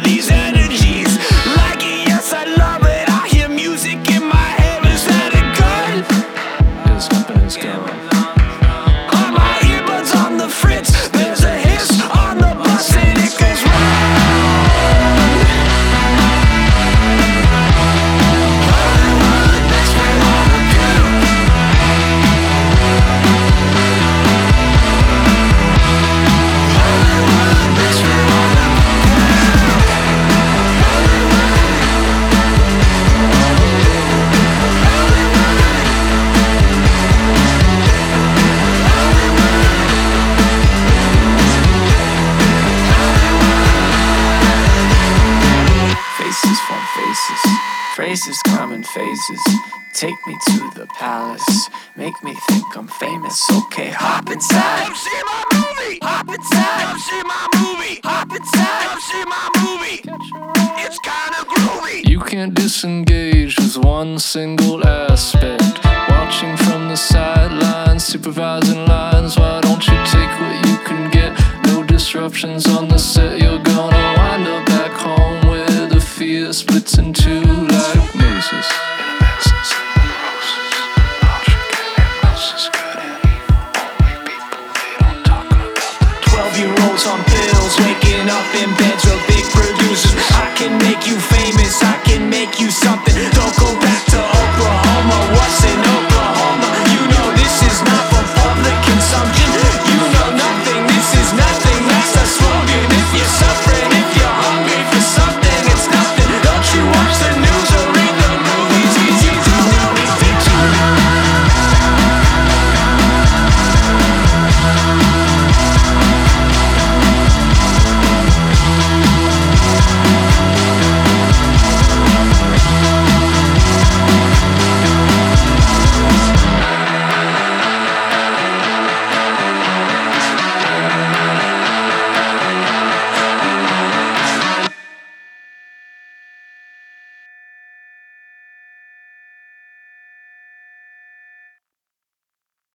these energies. Like it, yes, I love it. I hear music in my head. Is that a gun? It's happening, it's going. Are my earbuds on the fritz? There's a hiss on the bus and it goes round. Hollywood makes me wanna puke. Hollywood makes me wanna Faces form faces, phrases come in phases. Take me to the palace, make me think I'm famous. Okay, hop inside. come see my movie. Hop inside. Come see my movie. Hop inside. Come see my movie. It's kinda groovy. You can't disengage with one single aspect. Watching from the sidelines, supervising lines. Why don't you take what you can get? No disruptions on the set. You're gonna wind up back home where the fear splits in two like Moses. Good and evil, only people they don't talk about. 12-year-olds on pills, waking up in bed.